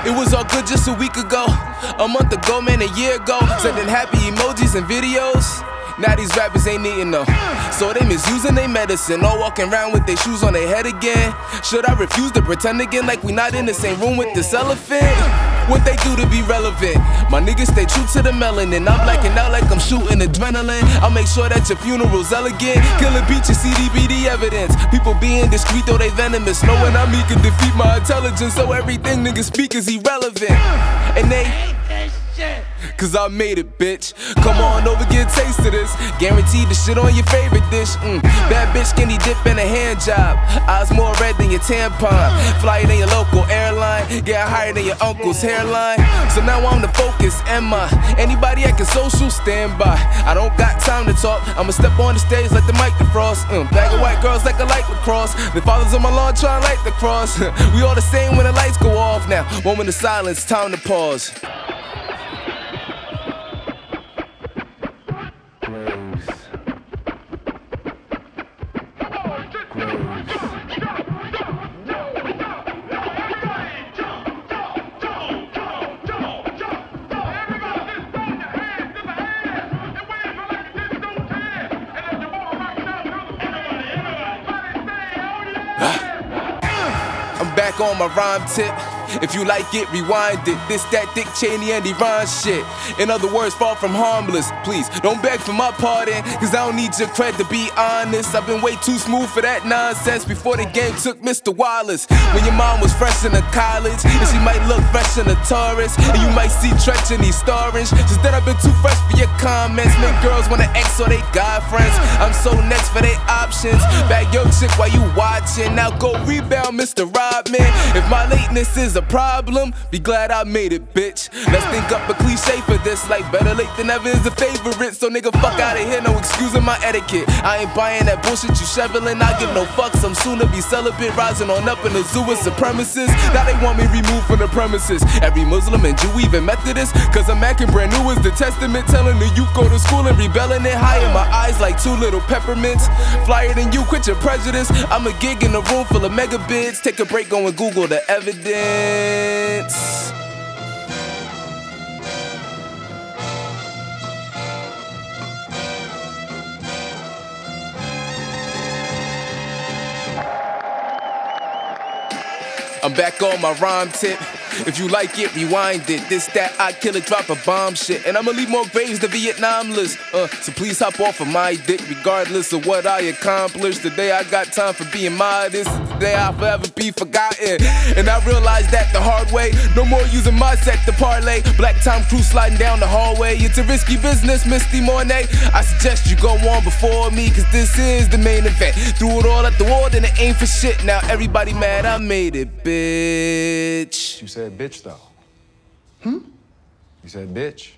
It was all good just a week ago, a month ago, man, a year ago. Sending happy emojis and videos. Now these rappers ain't eating though, so they misusing their medicine. All walking around with their shoes on their head again. Should I refuse to pretend again like we not in the same room with this elephant? What they do to be relevant? My niggas stay true to the melanin. I'm blacking out like I'm shooting adrenaline. I'll make sure that your funeral's elegant. Killing beat your CDBD evidence. People being discreet though they venomous. Knowing I'm me can defeat my intelligence, so everything niggas speak is irrelevant. And they cause I made it, bitch. Come on over, get a taste of this. Guaranteed the shit on your favorite dish. Bad bitch, skinny dip and a hand job. Eyes more red than your tampon. Flyer than your local airline. Getting higher than your uncle's hairline. So now I'm the focus, am I? Anybody I can social stand by. I don't got time to talk. I'ma step on the stage like the Mike DeFrost. Bag of white girls like I like lacrosse. The fathers on my lawn trying to light the cross. We all the same when the lights go off now. Moment of silence, time to pause. I'm back on my rhyme tip. If you like it, rewind it. This that Dick Cheney and Iran shit. In other words, far from harmless. Please, don't beg for my pardon, cause I don't need your cred to be honest. I've been way too smooth for that nonsense before the game took Mr. Wallace. When your mom was fresh in the college, and she might look fresh in the Taurus, and you might see Tretch in these Starring. Since then I've been too fresh for your comments. Make girls wanna X or they guy friends. I'm so next for they options. Bag your chick while you watching. Now go rebound, Mr. Rodman. If my lateness is a problem, be glad I made it, bitch. Let's think up a cliche for this, like better late than never is a favorite. So nigga, fuck out of here, no excusing my etiquette. I ain't buying that bullshit you shoveling. I give no fucks, I'm soon to be celibate. Rising on up in the zoo with supremacists. Now they want me removed from the premises. Every Muslim and Jew, even Methodist. Cause I'm acting brand new as the testament. Telling the youth go to school and rebelling it. High in my eyes like two little peppermints. Flyer than you, quit your prejudice. I'm a gig in a room full of megabits. Take a break, go and Google the evidence. I'm back on my rhyme tip. If you like it, rewind it. This, that, I kill it, drop a bomb shit. And I'ma leave more graves than Vietnam list. So please hop off of my dick, regardless of what I accomplished. Today I got time for being modest. Today I'll forever be forgotten. And I realized that the hard way. No more using my set to parlay. Black Tom Cruise sliding down the hallway. It's a risky business, Misty Monet. I suggest you go on before me, cause this is the main event. Threw it all at the wall, then it ain't for shit. Now everybody mad I made it, bitch. You said bitch, though. You said bitch.